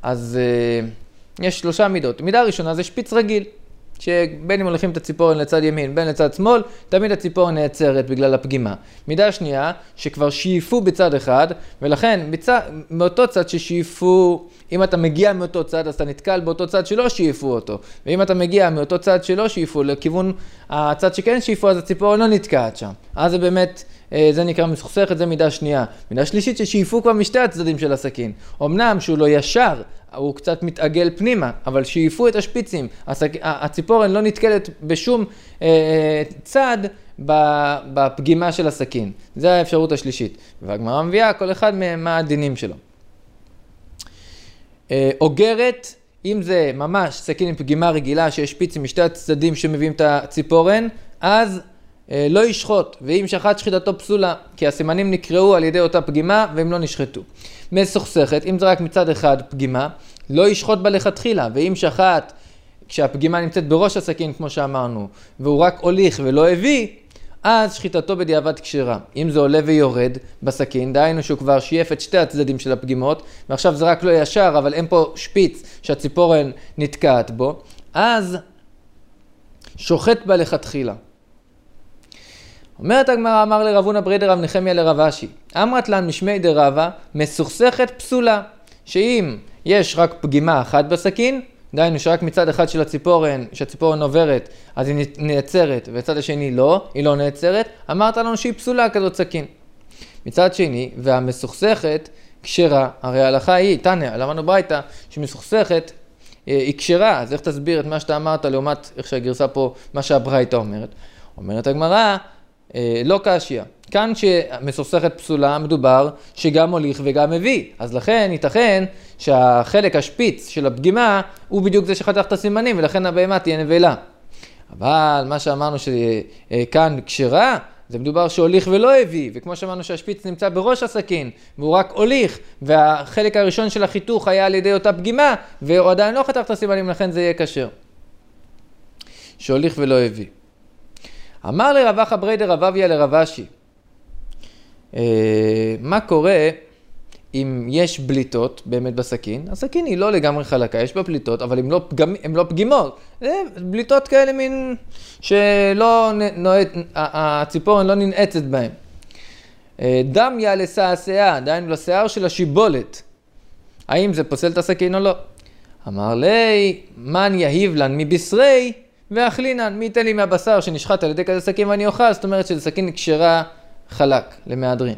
אז uh, יש שלושה מידות. מידה ראשונה זה שפיץ רגיל, שבין אם הולכים את הציפורן לצד ימין, בין לצד שמאל, תמיד הציפורן נעצרת בגלל הפגימה. מידה שנייה, שכבר שאיפו בצד אחד, ולכן בצד, מאותו צד ששאיפו, אם אתה מגיע מאותו צד, אז אתה נתקל באותו צד שלא שאיפו אותו. ואם אתה מגיע מאותו צד שלא שאיפו, לכיוון הצד שכן שאיפו, אז הציפורן לא נתקעת שם. אז זה באמת, זה נקרא מסוכסכת, זה מידה שנייה. מידה שלישית ששאיפו כבר משתי הצדדים של הסכין. אמנם שהוא לא ישר, הוא קצת מתעגל פנימה, אבל שאיפו את השפיצים. הציפורן לא נתקלת בשום אה, צד בפגימה של הסכין. זו האפשרות השלישית. והגמרא מביאה כל אחד מה הדינים שלו. אה, אוגרת, אם זה ממש סכין עם פגימה רגילה שיש שפיצים משתי הצדדים שמביאים את הציפורן, אז אה, לא ישחוט, ואם שחט שחיטתו פסולה, כי הסימנים נקראו על ידי אותה פגימה והם לא נשחטו. מסוכסכת, אם זה רק מצד אחד פגימה, לא ישחוט בה לכתחילה, ואם שחט כשהפגימה נמצאת בראש הסכין כמו שאמרנו, והוא רק הוליך ולא הביא, אז שחיטתו בדיעבד כשרה. אם זה עולה ויורד בסכין, דהיינו שהוא כבר שייף את שתי הצדדים של הפגימות, ועכשיו זה רק לא ישר, אבל אין פה שפיץ שהציפורן נתקעת בו, אז שוחט בה לכתחילה. אומרת הגמרא, אמר לרב הונא ברי דרב נחמיה לרב אשי, אמרת לן משמי דרבא, מסוכסכת פסולה, שאם יש רק פגימה אחת בסכין, דהיינו שרק מצד אחד של הציפורן, שהציפורן עוברת, אז היא נעצרת, וצד השני לא, היא לא נעצרת, אמרת לנו שהיא פסולה כזאת סכין. מצד שני, והמסוכסכת כשרה, הרי ההלכה היא, תניא, למדנו ברייתא, שמסוכסכת היא כשרה, אז איך תסביר את מה שאתה אמרת לעומת איך שהגרסה פה, מה שהברייתא אומרת? אומרת הגמרא, לא קשיא. כאן שמסוכסכת פסולה מדובר שגם הוליך וגם מביא. אז לכן ייתכן שהחלק השפיץ של הפגימה הוא בדיוק זה שחתך את הסימנים ולכן הבהמה תהיה נבלה. אבל מה שאמרנו שכאן כשרה, זה מדובר שהוליך ולא הביא. וכמו שאמרנו שהשפיץ נמצא בראש הסכין והוא רק הוליך והחלק הראשון של החיתוך היה על ידי אותה פגימה והוא עדיין לא חתך את הסימנים, לכן זה יהיה כשר. שהוליך ולא הביא. אמר לרב אחא ברי דרב אביה לרב אשי, מה קורה אם יש בליטות באמת בסכין? הסכין היא לא לגמרי חלקה, יש בה בליטות, אבל הן לא, פגם, הן לא פגימות. זה בליטות כאלה מין שלא נועד, הציפורן לא ננעצת בהן. דמיה לסעסעה, דהיינו לשיער של השיבולת. האם זה פוסל את הסכין או לא? אמר לי, מן יהיב לן מבשרי ואכלינן, מי ייתן לי מהבשר שנשחט על ידי כזה סכין ואני אוכל? זאת אומרת שזה סכין כשרה חלק למהדרין.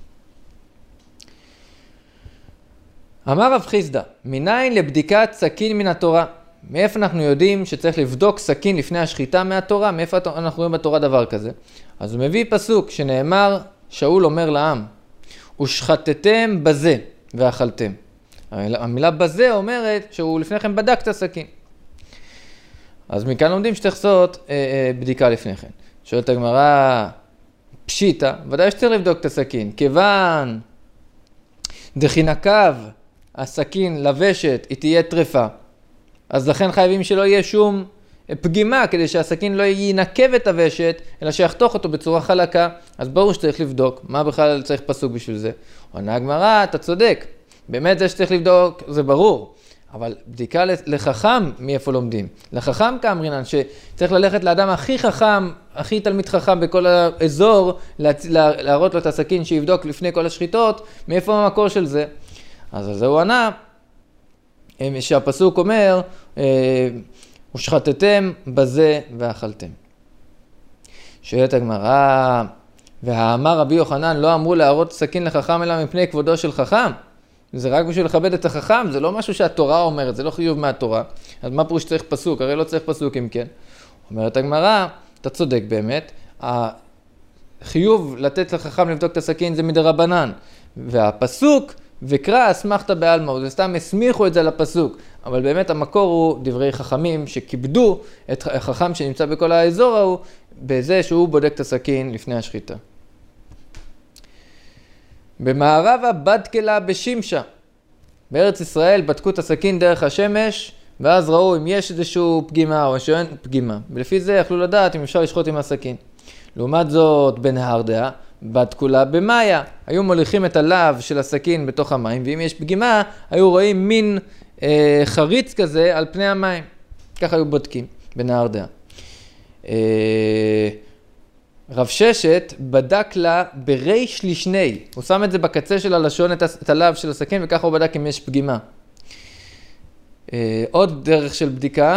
אמר רב חיסדא, מניין לבדיקת סכין מן התורה? מאיפה אנחנו יודעים שצריך לבדוק סכין לפני השחיטה מהתורה? מאיפה אנחנו רואים בתורה דבר כזה? אז הוא מביא פסוק שנאמר, שאול אומר לעם, ושחטתם בזה ואכלתם. המילה בזה אומרת שהוא לפניכם בדק את הסכין. אז מכאן לומדים שצריך לעשות אה, אה, בדיקה לפני כן. שואלת הגמרא, פשיטה, ודאי שצריך לבדוק את הסכין, כיוון דחינקב הסכין לבשת, היא תהיה טרפה, אז לכן חייבים שלא יהיה שום פגימה, כדי שהסכין לא ינקב את הוושת, אלא שיחתוך אותו בצורה חלקה, אז ברור שצריך לבדוק, מה בכלל צריך פסוק בשביל זה? עונה הגמרא, אתה צודק, באמת זה שצריך לבדוק, זה ברור, אבל בדיקה לחכם, מאיפה לומדים? לחכם כאמרינן, שצריך ללכת לאדם הכי חכם, הכי תלמיד חכם בכל האזור, להראות לו את הסכין שיבדוק לפני כל השחיטות, מאיפה המקור של זה? אז זהו ענה, שהפסוק אומר, ושחטתם בזה ואכלתם. שואלת הגמרא, והאמר רבי יוחנן, לא אמרו להראות סכין לחכם אלא מפני כבודו של חכם? זה רק בשביל לכבד את החכם, זה לא משהו שהתורה אומרת, זה לא חיוב מהתורה. אז מה פירוש שצריך פסוק? הרי לא צריך פסוק אם כן. אומרת הגמרא, אתה צודק באמת, החיוב לתת לחכם לבדוק את הסכין זה מדרבנן, והפסוק וקרא אסמכתא בעלמא, זה סתם הסמיכו את זה לפסוק, אבל באמת המקור הוא דברי חכמים שכיבדו את החכם שנמצא בכל האזור ההוא, בזה שהוא בודק את הסכין לפני השחיטה. במערבה בדקלה בשמשה. בארץ ישראל בדקו את הסכין דרך השמש, ואז ראו אם יש איזשהו פגימה או שאין פגימה. ולפי זה יכלו לדעת אם אפשר לשחוט עם הסכין. לעומת זאת, בנהרדעה, בדקו לה במאיה. היו מוליכים את הלב של הסכין בתוך המים, ואם יש פגימה, היו רואים מין אה, חריץ כזה על פני המים. ככה היו בודקים בנהרדעה. אה, רב ששת בדק לה בריש לשני, הוא שם את זה בקצה של הלשון, את הלב של הסכין, וככה הוא בדק אם יש פגימה. אה, עוד דרך של בדיקה,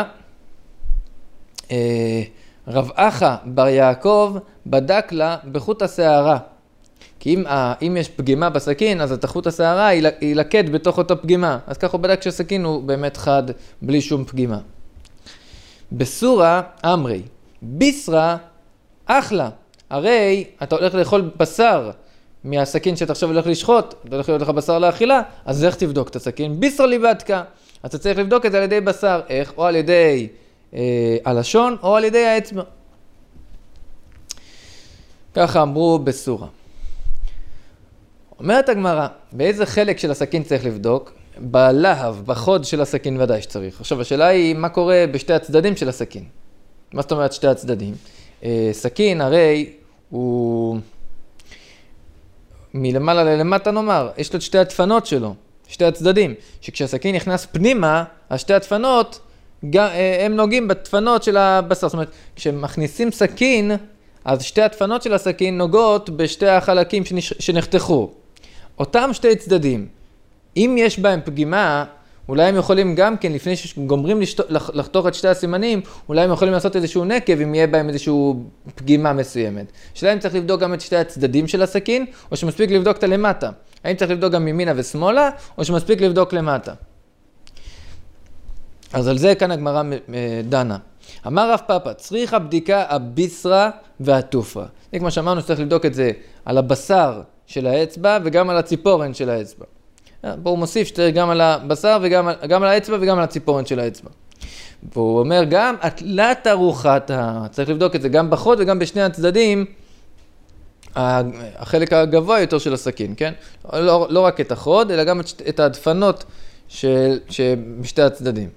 אה, רב אחא בר יעקב בדק לה בחוט השערה. כי אם, אם יש פגימה בסכין, אז את חוט השערה ילקט בתוך אותה פגימה. אז ככה הוא בדק שהסכין הוא באמת חד, בלי שום פגימה. בסורה אמרי, ביסרה אחלה. הרי אתה הולך לאכול בשר מהסכין שאתה עכשיו הולך לשחוט, אתה הולך להיות לך בשר לאכילה, אז איך תבדוק את הסכין? ביסרה ליבדקה. אז אתה צריך לבדוק את זה על ידי בשר. איך? או על ידי אה, הלשון, או על ידי האצבע. ככה אמרו בסורה. אומרת הגמרא, באיזה חלק של הסכין צריך לבדוק? בלהב, בחוד של הסכין ודאי שצריך. עכשיו, השאלה היא, מה קורה בשתי הצדדים של הסכין? מה זאת אומרת שתי הצדדים? סכין הרי הוא מלמעלה ללמטה נאמר, יש לו את שתי הדפנות שלו, שתי הצדדים, שכשהסכין נכנס פנימה, השתי הדפנות, הם נוגעים בדפנות של הבשר. זאת אומרת, כשמכניסים סכין, אז שתי הדפנות של הסכין נוגעות בשתי החלקים שנחתכו. אותם שתי צדדים, אם יש בהם פגימה, אולי הם יכולים גם כן, לפני שגומרים לחתוך את שתי הסימנים, אולי הם יכולים לעשות איזשהו נקב, אם יהיה בהם איזשהו פגימה מסוימת. השאלה אם צריך לבדוק גם את שתי הצדדים של הסכין, או שמספיק לבדוק את הלמטה. האם צריך לבדוק גם ימינה ושמאלה, או שמספיק לבדוק למטה. אז על זה כאן הגמרא דנה. אמר רב פאפא, צריך הבדיקה הביסרה והתופרה. זה כמו שאמרנו, שצריך לבדוק את זה על הבשר של האצבע, וגם על הציפורן של האצבע. פה הוא מוסיף שצריך גם על הבשר וגם גם על האצבע וגם על הציפורן של האצבע. והוא אומר גם התלת ארוחתה, צריך לבדוק את זה גם בחוד וגם בשני הצדדים, החלק הגבוה יותר של הסכין, כן? לא, לא רק את החוד, אלא גם את, את הדפנות של, שבשתי הצדדים.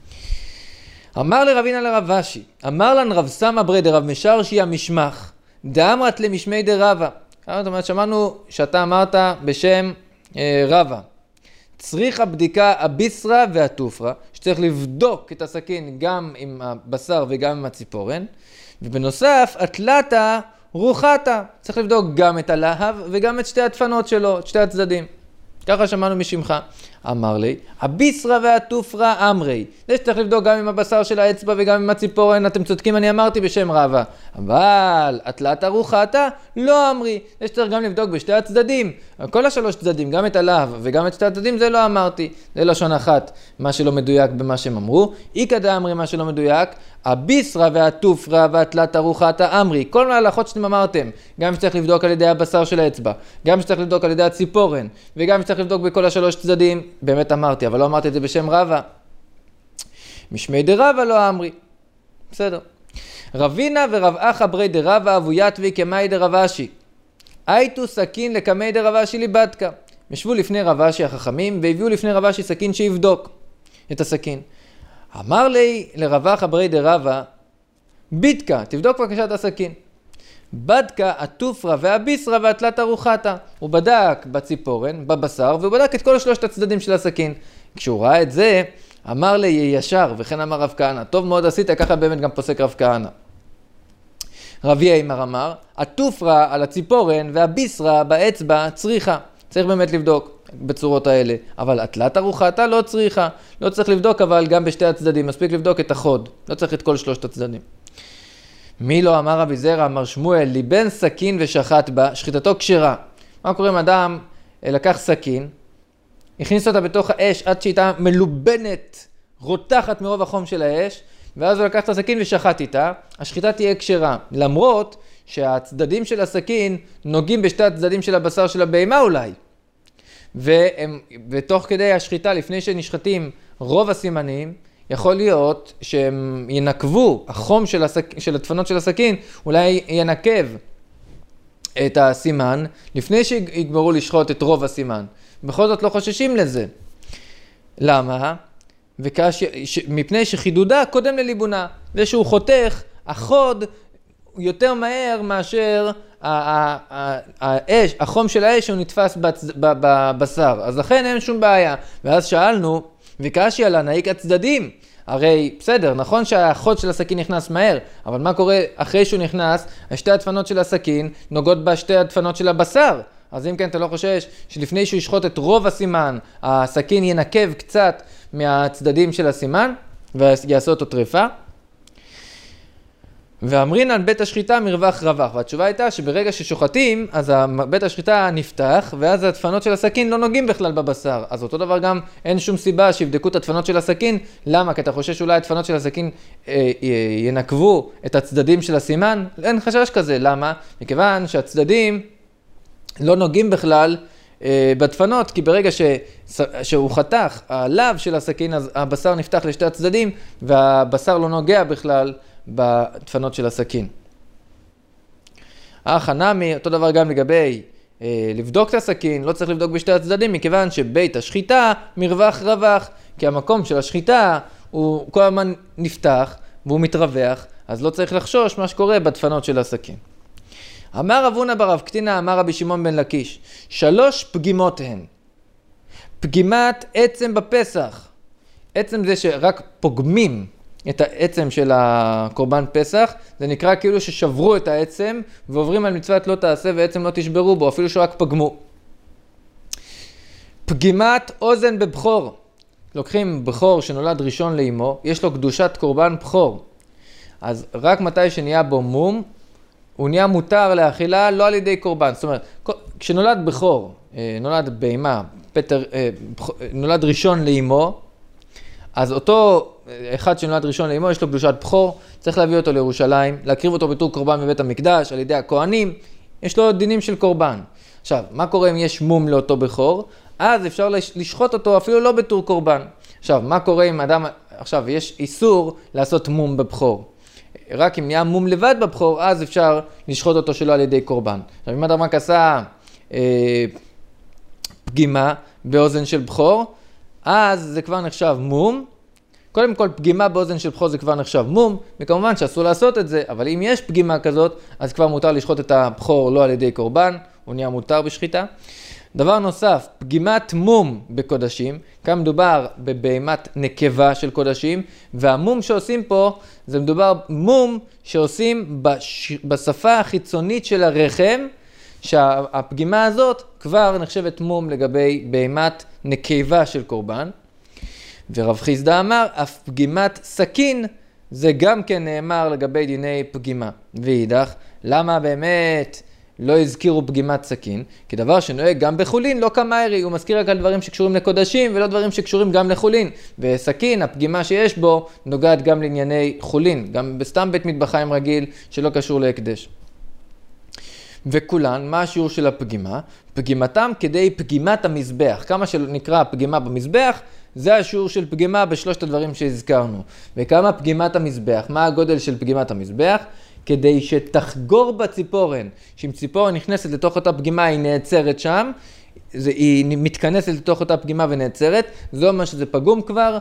אמר לרבינה לרב אשי, אמר לן רב סמא ברי דרב משרשי המשמח, דאמרת למשמי דרבה. זאת אומרת, שמענו שאתה אמרת בשם אה, רבה. צריך הבדיקה הביסרה והתופרה, שצריך לבדוק את הסכין גם עם הבשר וגם עם הציפורן, ובנוסף, התלתה רוחתה, צריך לבדוק גם את הלהב וגם את שתי הדפנות שלו, את שתי הצדדים. ככה שמענו משמך. אמר לי, הביסרה והתופרה אמרי. זה שצריך לבדוק גם עם הבשר של האצבע וגם עם הציפורן, אתם צודקים, אני אמרתי בשם רבה. אבל התלת ארוחתה לא אמרי. זה שצריך גם לבדוק בשתי הצדדים. כל השלוש צדדים, גם את הלהב וגם את שתי הצדדים, זה לא אמרתי. זה לשון אחת, מה שלא מדויק במה שהם אמרו. איקא דאמרי, מה שלא מדויק. הביסרה והתופרה והתלת ארוחתה אמרי. כל ההלכות שאתם אמרתם, גם שצריך לבדוק על ידי הבשר של האצבע, גם שצריך לבדוק על ידי הציפורן, וגם שצריך לבדוק בכל השלוש צדדים, באמת אמרתי, אבל לא אמרתי את זה בשם רבה. משמי דרבה לא אמרי. בסדר. רבינה ורב אחא ברי דרבה אבו יתבי כמאי דרב אשי. הייתו סכין לקמי דרב אשי ליבדקה. ישבו לפני רב אשי החכמים והביאו לפני רב אשי סכין שיבדוק את הסכין. אמר לי לרב אחא ברי דרבה, בידקה, תבדוק בבקשה את הסכין. בדקה התופרה והביסרה והתלת ארוחתה. הוא בדק בציפורן, בבשר, והוא בדק את כל שלושת הצדדים של הסכין. כשהוא ראה את זה, אמר לי ישר, וכן אמר רב כהנא, טוב מאוד עשית, ככה באמת גם פוסק רב כהנא. רבי אימר אמר, התופרה על הציפורן והביסרה באצבע צריכה. צריך באמת לבדוק בצורות האלה. אבל התלת ארוחתה לא צריכה. לא צריך לבדוק, אבל גם בשתי הצדדים. מספיק לבדוק את החוד. לא צריך את כל שלושת הצדדים. מי לא אמר רבי זרע, אמר שמואל, ליבן סכין ושחט בה, שחיטתו כשרה. מה קורה אם אדם לקח סכין, הכניס אותה בתוך האש עד שהייתה מלובנת, רותחת מרוב החום של האש, ואז הוא לקח את הסכין ושחט איתה, השחיטה תהיה כשרה. למרות שהצדדים של הסכין נוגעים בשתי הצדדים של הבשר של הבהמה אולי. והם, ותוך כדי השחיטה, לפני שנשחטים רוב הסימנים, יכול להיות שהם ינקבו, החום של, הסק... של הדפנות של הסכין, אולי ינקב את הסימן, לפני שיגמרו לשחוט את רוב הסימן. בכל זאת לא חוששים לזה. למה? וכש... ש... מפני שחידודה קודם לליבונה. זה שהוא חותך, החוד יותר מהר מאשר האש, החום של האש הוא נתפס בבשר. אז לכן אין שום בעיה. ואז שאלנו, וקשיא לה נעיק הצדדים. הרי בסדר, נכון שהחוד של הסכין נכנס מהר, אבל מה קורה אחרי שהוא נכנס? שתי הדפנות של הסכין נוגעות בשתי הדפנות של הבשר. אז אם כן, אתה לא חושש שלפני שהוא ישחוט את רוב הסימן, הסכין ינקב קצת מהצדדים של הסימן ויעשה אותו טריפה? ואמרינן בית השחיטה מרווח רווח, והתשובה הייתה שברגע ששוחטים, אז בית השחיטה נפתח, ואז הדפנות של הסכין לא נוגעים בכלל בבשר. אז אותו דבר גם אין שום סיבה שיבדקו את הדפנות של הסכין. למה? כי אתה חושש שאולי הדפנות של הסכין אה, ינקבו את הצדדים של הסימן? אין חשש כזה. למה? מכיוון שהצדדים לא נוגעים בכלל אה, בדפנות, כי ברגע ש, שהוא חתך הלב של הסכין, אז הבשר נפתח לשתי הצדדים, והבשר לא נוגע בכלל בדפנות של הסכין. החנמי, אותו דבר גם לגבי אה, לבדוק את הסכין, לא צריך לבדוק בשתי הצדדים, מכיוון שבית השחיטה מרווח רווח, כי המקום של השחיטה הוא כל הזמן נפתח והוא מתרווח, אז לא צריך לחשוש מה שקורה בדפנות של הסכין. אמר רב הונא בר אב קטינא, אמר רבי שמעון בן לקיש, שלוש פגימות הן. פגימת עצם בפסח, עצם זה שרק פוגמים את העצם של הקורבן פסח, זה נקרא כאילו ששברו את העצם, ועוברים על מצוות לא תעשה ועצם לא תשברו בו, אפילו שרק פגמו. פגימת אוזן בבחור. לוקחים בחור שנולד ראשון לאמו, יש לו קדושת קורבן בחור. אז רק מתי שנהיה בו מום, הוא נהיה מותר לאכילה, לא על ידי קורבן. זאת אומרת, כשנולד בחור, נולד בהמה, פטר, נולד ראשון לאמו, אז אותו אחד שנולד ראשון לאמו, יש לו קדושת בחור, צריך להביא אותו לירושלים, להקריב אותו בתור קורבן בבית המקדש, על ידי הכהנים, יש לו דינים של קורבן. עכשיו, מה קורה אם יש מום לאותו בחור? אז אפשר לשחוט אותו אפילו לא בתור קורבן. עכשיו, מה קורה אם אדם, עכשיו, יש איסור לעשות מום בבחור. רק אם נהיה מום לבד בבחור, אז אפשר לשחוט אותו שלא על ידי קורבן. עכשיו, אם אדם רק עשה אה, פגימה באוזן של בחור, אז זה כבר נחשב מום. קודם כל, פגימה באוזן של בחור זה כבר נחשב מום, וכמובן שאסור לעשות את זה, אבל אם יש פגימה כזאת, אז כבר מותר לשחוט את הבחור לא על ידי קורבן, הוא נהיה מותר בשחיטה. דבר נוסף, פגימת מום בקודשים, כאן מדובר בבהמת נקבה של קודשים, והמום שעושים פה, זה מדובר מום שעושים בש... בשפה החיצונית של הרחם, שהפגימה הזאת כבר נחשבת מום לגבי בהמת נקבה של קורבן. ורב חיסדא אמר, אף פגימת סכין, זה גם כן נאמר לגבי דיני פגימה. ואידך, למה באמת לא הזכירו פגימת סכין? כי דבר שנוהג גם בחולין, לא כמיירי, הוא מזכיר רק על דברים שקשורים לקודשים, ולא דברים שקשורים גם לחולין. וסכין, הפגימה שיש בו, נוגעת גם לענייני חולין, גם בסתם בית מטבחיים רגיל, שלא קשור להקדש. וכולן, מה השיעור של הפגימה? פגימתם כדי פגימת המזבח. כמה שנקרא פגימה במזבח, זה השיעור של פגימה בשלושת הדברים שהזכרנו. וכמה פגימת המזבח? מה הגודל של פגימת המזבח? כדי שתחגור בציפורן. שאם ציפורן נכנסת לתוך אותה פגימה, היא נעצרת שם, זה, היא מתכנסת לתוך אותה פגימה ונעצרת, זה אומר שזה פגום כבר,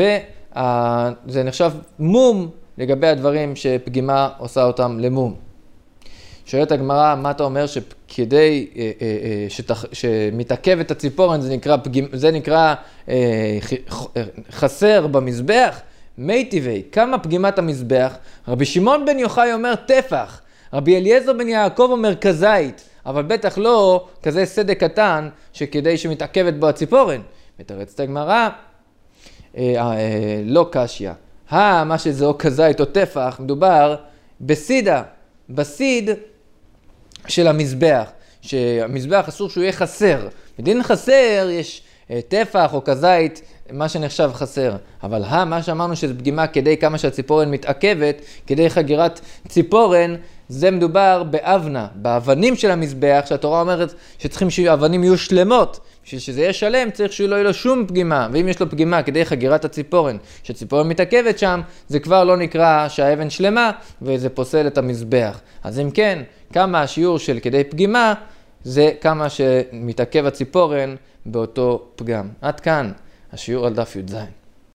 וזה נחשב מום לגבי הדברים שפגימה עושה אותם למום. שואלת הגמרא, מה אתה אומר שכדי אה, אה, אה, שתח, שמתעכב את הציפורן, זה נקרא, פגימ, זה נקרא אה, חסר במזבח? מי טבעי, כמה פגימת המזבח? רבי שמעון בן יוחאי אומר טפח, רבי אליעזר בן יעקב אומר כזית, אבל בטח לא כזה סדק קטן שכדי שמתעכבת בו הציפורן. מתרצת הגמרא, אה, אה, לא קשיא. אה, מה שזה או כזית או טפח, מדובר בסידה, בסיד של המזבח, שהמזבח אסור שהוא יהיה חסר. בדין חסר יש טפח או כזית, מה שנחשב חסר. אבל ה, מה שאמרנו שזה פגימה כדי כמה שהציפורן מתעכבת, כדי חגירת ציפורן, זה מדובר באבנה, באבנים של המזבח, שהתורה אומרת שצריכים שהאבנים יהיו שלמות. בשביל שזה יהיה שלם צריך שלא יהיה לו שום פגימה, ואם יש לו פגימה כדי חגירת הציפורן, שהציפורן מתעכבת שם, זה כבר לא נקרא שהאבן שלמה, וזה פוסל את המזבח. אז אם כן, כמה השיעור של כדי פגימה, זה כמה שמתעכב הציפורן באותו פגם. עד כאן השיעור על דף י"ז.